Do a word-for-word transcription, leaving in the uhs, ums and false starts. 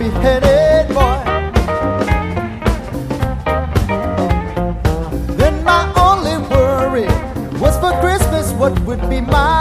beheaded boy. Then my only worry was for Christmas what would be mine.